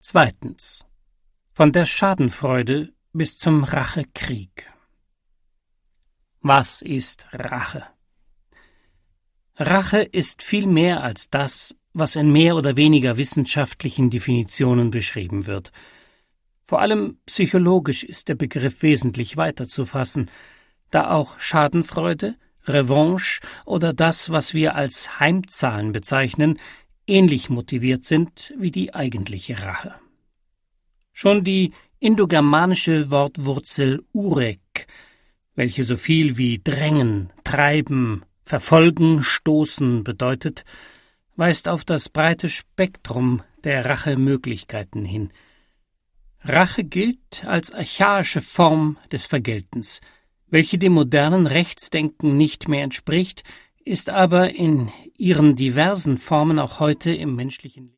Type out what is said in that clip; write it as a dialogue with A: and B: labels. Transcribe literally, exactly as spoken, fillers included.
A: Zweitens. Von der Schadenfreude bis zum Rachekrieg. Was ist Rache? Rache ist viel mehr als das, was in mehr oder weniger wissenschaftlichen Definitionen beschrieben wird. Vor allem psychologisch ist der Begriff wesentlich weiter zu fassen, da auch Schadenfreude, Revanche oder das, was wir als Heimzahlen bezeichnen, ähnlich motiviert sind wie die eigentliche Rache. Schon die indogermanische Wortwurzel urek, welche so viel wie drängen, treiben, verfolgen, stoßen bedeutet, weist auf das breite Spektrum der Rachemöglichkeiten hin. Rache gilt als archaische Form des Vergeltens, welche dem modernen Rechtsdenken nicht mehr entspricht, ist aber in ihren diversen Formen auch heute im menschlichen